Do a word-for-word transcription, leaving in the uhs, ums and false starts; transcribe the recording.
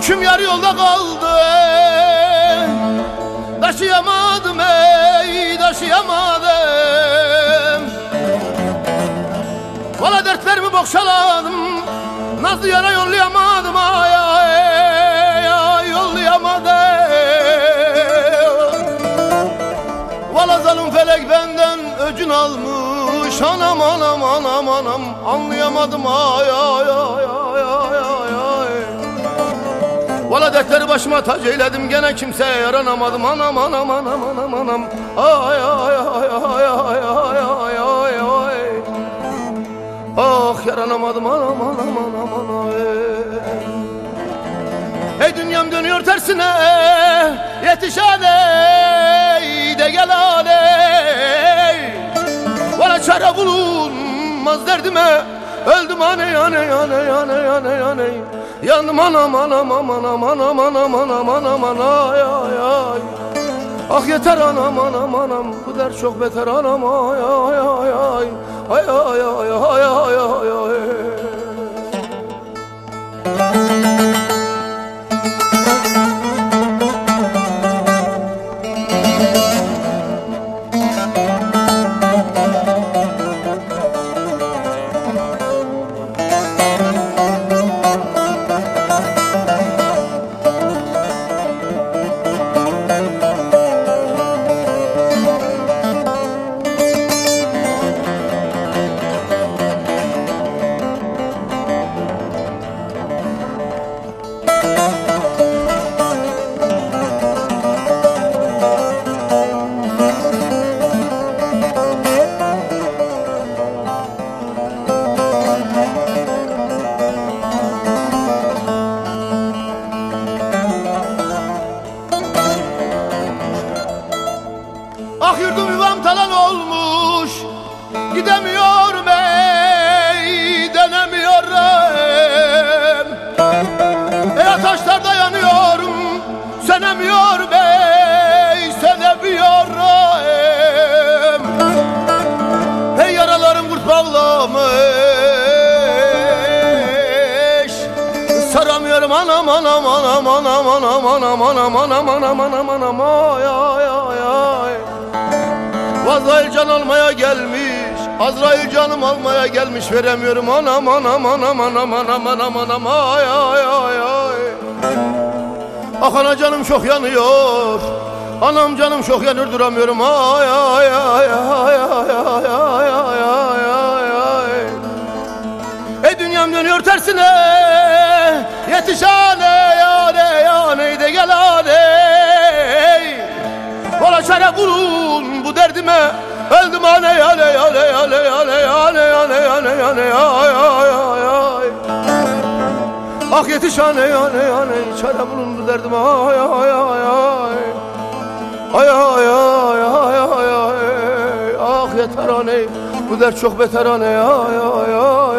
yüküm yarı yolda kaldı. Taşıyamadım ey taşıyamadım. Valla dertlerimi boşaladım. Nazlı yara yollayamadım ay ay ay yollayamadım. Valla zalim felek benden öcün almış. Anam anam anam anam anlayamadım ay ay ay ay ay ay. Valla dertleri başıma tac eyledim gene kimseye yaranamadım. Anam anam anam anam anam ay ay ay ay ay ay ay ay ay. Ah yaranamadım anam anam anam anam. Hey dünyam dönüyor tersine yetiş hadi de gel hadi. Bana çare bulunmaz derdime öldüm hani hani hani hani hani hani. Yandım anam anam anam anam anam anam anam anam ay ay ay. Ah yeter anam anam anam bu dert çok beter anam ay ay ay ay. Ay ay ay ay ay ay ay. Ah yurdum yuvam talan olmuş. Gidemiyorum ey dönemiyorum. Ey taşlarda yanıyorum. Sönemiyor bey sönemiyorum. Hey yaralarım kurt bağlamış. Saramıyorum anam anam anam anam anam anam anam anam anam anam anam ay ay ay ay. Azrail can almaya gelmiş, Azrail canım almaya gelmiş, veremiyorum anam anam anam anam anam anam anam ay ay ay ay. Ah ana canım çok yanıyor, anam canım çok yanıyor duramıyorum ay ay ay ay ay ay ay ay ay ay. Ey dünyam dönüyor tersine, yetiş hane yane yane de gel hane. Valla çare bulun bu derdime öldüm hane yane yane yane yane yane yane yane yane ay ay ay ay. Ah yetiş hane yane yane çare bulun bu derdime ay ay ay ay. Ay ay ay ay ay ay. Ah yeter hane bu dert çok beter hane ay ay ay.